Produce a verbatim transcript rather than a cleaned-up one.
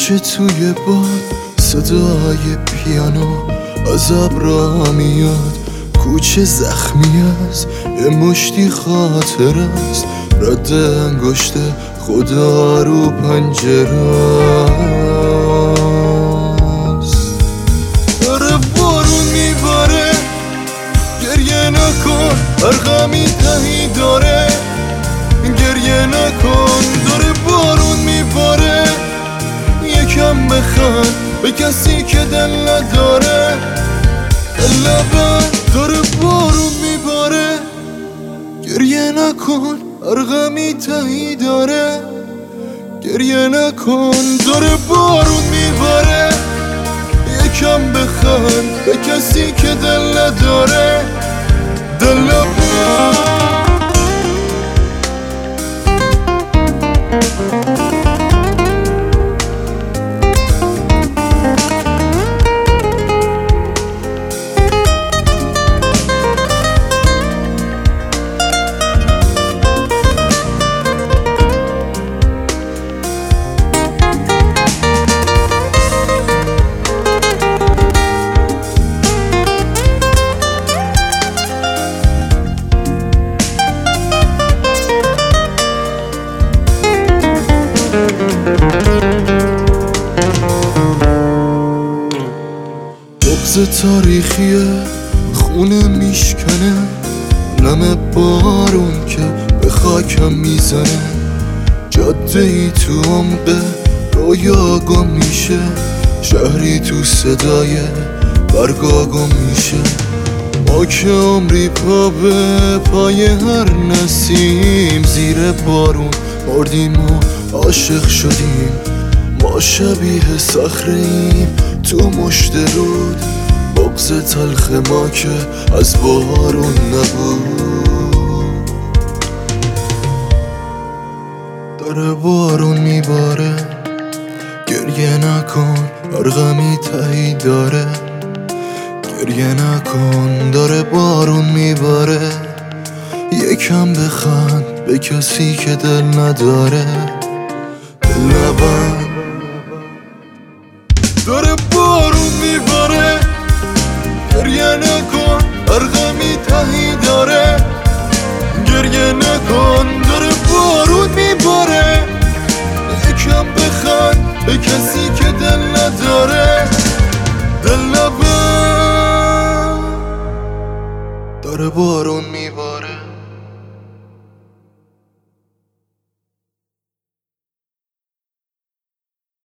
کوچه توی باد صدای پیانو از ابرا میاد، کوچه زخمی است یه مشتی خاطر است، رد انگشت خدا رو پنجره است. داره بارون میباره گریه نکن، هر غمی تهی داره گریه نکن. داره بارون میباره یکم بخند به کسی که دل نداره. لبن داره بارون میباره گریه نکن، هر غمی تهی داره گریه نکن. داره بارون میباره یکم بخند به کسی که دل نداره. دل لبن بغض تاریخیه خونه میشکنه، نم بارون که به خاکم میزنه. جاده ای تو عمق رویا گم میشه، شهری تو صدای برگا گم میشه. ما که عمری پا به پای هر نسیم زیر بارون مردیم و عاشق شدیم. ما شبیه صخره‌ایم تو مشت رود، بغض تلخ ما که از بارون نبود. داره بارون میباره گریه نکن، هر غمی تهی داره گریه نکن. داره بارون میباره یکم بخند به کسی که دل نداره. لبن داره بارون میباره گریه نکن، هر غمی تهی داره گریه نکن.